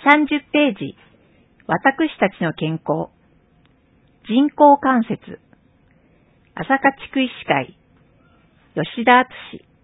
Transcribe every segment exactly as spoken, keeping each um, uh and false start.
さんじゅっページ、私たちの健康、人工関節、朝霞地区医師会、吉田敦。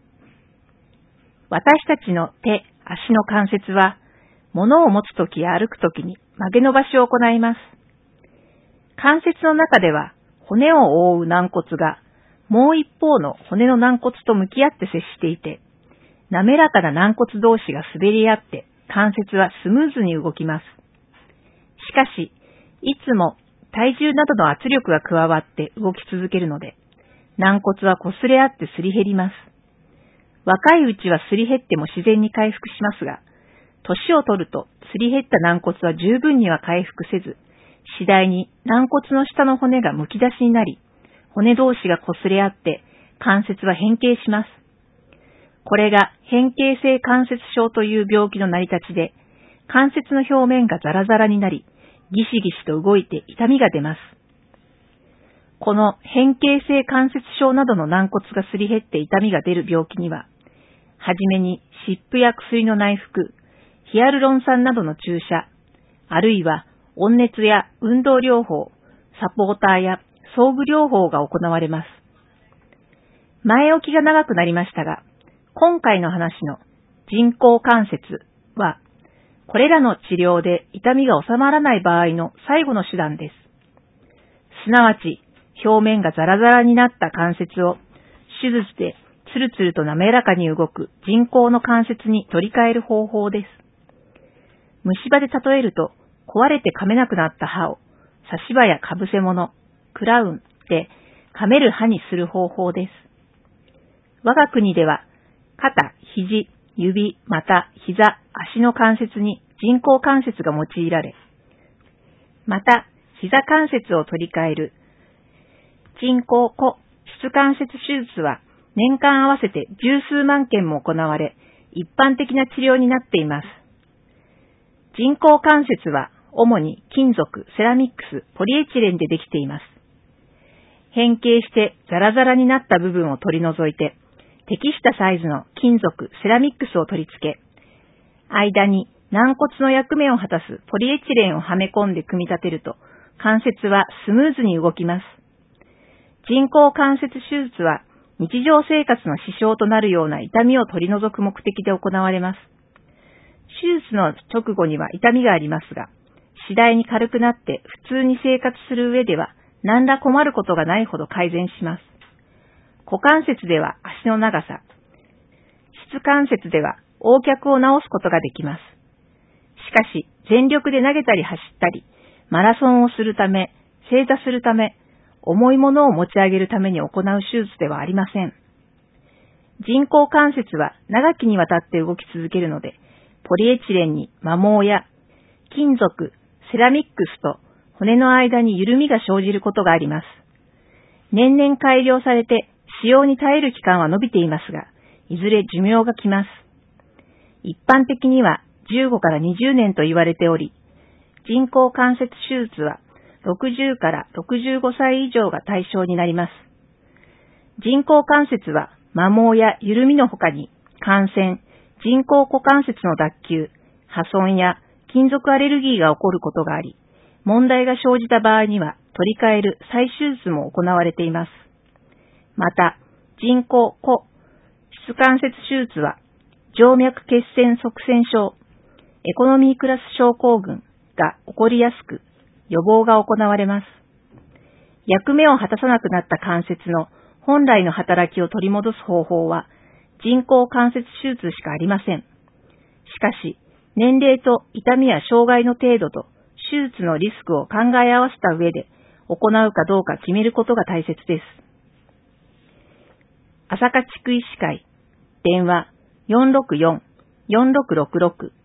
私たちの手、足の関節は、物を持つときや歩くときに曲げ伸ばしを行います。関節の中では、骨を覆う軟骨が、もう一方の骨の軟骨と向き合って接していて、滑らかな軟骨同士が滑り合って、関節はスムーズに動きます。しかし、いつも体重などの圧力が加わって動き続けるので、軟骨は擦れ合ってすり減ります。若いうちはすり減っても自然に回復しますが、年を取るとすり減った軟骨は十分には回復せず、次第に軟骨の下の骨がむき出しになり、骨同士が擦れ合って関節は変形します。これが変形性関節症という病気の成り立ちで、関節の表面がザラザラになり、ギシギシと動いて痛みが出ます。この変形性関節症などの軟骨がすり減って痛みが出る病気には、はじめに湿布や薬の内服、ヒアルロン酸などの注射、あるいは温熱や運動療法、サポーターや装具療法が行われます。前置きが長くなりましたが、今回の話の人工関節は、これらの治療で痛みが収まらない場合の最後の手段です。すなわち、表面がザラザラになった関節を手術でツルツルと滑らかに動く人工の関節に取り替える方法です。虫歯で例えると、壊れて噛めなくなった歯を差し歯やかぶせ物、クラウンで噛める歯にする方法です。我が国では、肩、肘、指、また膝、足の関節に人工関節が用いられ、また膝関節を取り替える人工股質関節手術は年間合わせて十数万件も行われ、一般的な治療になっています。人工関節は主に金属、セラミックス、ポリエチレンでできています。変形してザラザラになった部分を取り除いて、適したサイズの金属、セラミックスを取り付け、間に軟骨の役目を果たすポリエチレンをはめ込んで組み立てると、関節はスムーズに動きます。人工関節手術は日常生活の支障となるような痛みを取り除く目的で行われます。手術の直後には痛みがありますが、次第に軽くなって普通に生活する上では何ら困ることがないほど改善します。股関節では足の長さ、質関節では横脚を直すことができます。しかし、全力で投げたり走ったり、マラソンをするため、正座するため、重いものを持ち上げるために行う手術ではありません。人工関節は長きにわたって動き続けるので、ポリエチレンに摩耗や金属、セラミックスと骨の間に緩みが生じることがあります。年々改良されて使用に耐える期間は伸びていますが、いずれ寿命が来ます。一般的にはじゅうごからにじゅうねんと言われており、人工関節手術はろくじゅうからろくじゅうごさい以上が対象になります。人工関節は摩耗や緩みの他に感染、人工股関節の脱臼、破損や金属アレルギーが起こることがあり、問題が生じた場合には取り替える再手術も行われています。また、人工股質関節手術は静脈血栓塞栓症、エコノミークラス症候群が起こりやすく、予防が行われます。役目を果たさなくなった関節の本来の働きを取り戻す方法は人工関節手術しかありません。しかし、年齢と痛みや障害の程度と手術のリスクを考え合わせた上で行うかどうか決めることが大切です。朝霞地区医師会、電話 よんろくよん よんろくろくろく